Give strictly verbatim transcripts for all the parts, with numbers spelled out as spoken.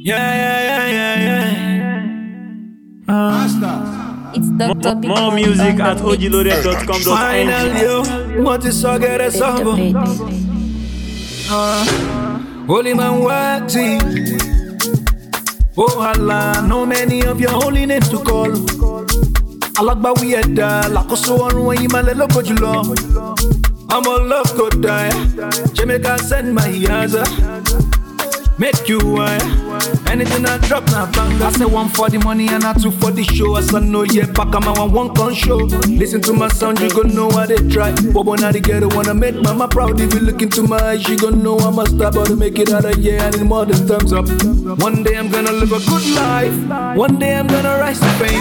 Yeah, yeah, yeah, yeah, yeah. Uh, It's Doctor More, more music at ogilore dot com dot n g. Final yo, what is so get a sabo? Uh, Holy man worthy. Oh Allah, no many of your holy names to call. Alagba we ada, lakoso orun yin ma le loko julo. I'm a love go die. Jamaica send my yaza. Make you wire. Anything I drop na bang. I say one for the money and I two for the show. As I know yeah, back on my one one con show. Listen to my sound, you gon' know how they try. Bobo now the ghetto wanna make mama proud. If you look into my eyes, you gon' know I must stop to make it out of here. I need more than thumbs up. One day I'm gonna live a good life. One day I'm gonna rise to fame.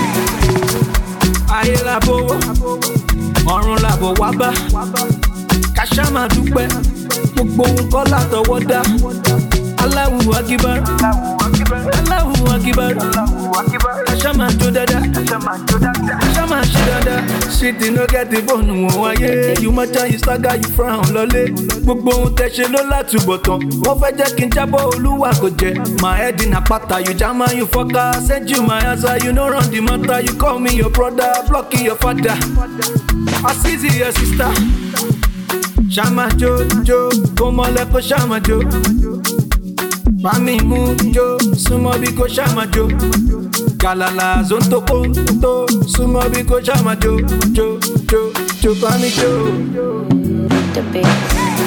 Aye labo, orun labo waba. Kasha ma dupe, gbogbo nǹkan látọwọ́ dá. Allahu Akbar, Allahu Akbar. Kasha ma jó dada, Kasha ma ṣe dada. Shit no get the bone wọn wáyé. You matter, you stagger, you frown lọlé. Gbogbo ohun tẹ́ ṣe ló látúbọ̀tán. Wọ́n fẹ́ jẹ́ kí n jábọ̀ Olúwa kò jẹ́. My head in àpáta, you jama, you fucker. Send you my answer, you no run the matter. You call me your brother, blocking your father. Assisi your sister. Shama jo jo, como le ko shama jo. Mami mu jo, sumo bi ko shama jo. Kalala zonto konto, sumo bi ko shama jo jo jo jo mami jo. The bass.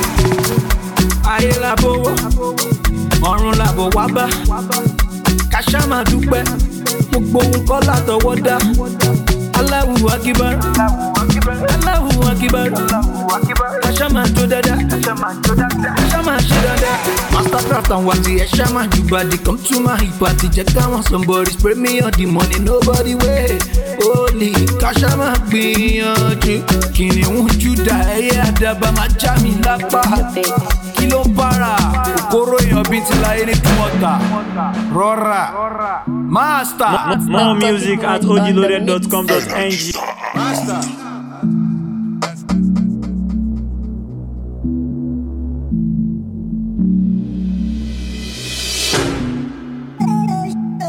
Aye labo, orun labo waba. Kasha ma dupe, gbogbo nǹkan látọwọ́ dá. Allahu Akbar, Allahu Akbar. Kasha ma jó dada, Kasha ma ṣe dada. Mastercraft and Wati, Esha ma jubadi. Come to my hip party, check out somebody spray me all the money, nobody wait. Holy, Kasha ma gbìyànjú. Kìnìún Júdà, ẹyẹ àdàbà máa já mi lápá. Kí ló ń para? Kòkòrò èèyàn bíi ti láyé ní kúmọ̀tà. Rọra, Master. More music at ogilore dot com dot n g. Master.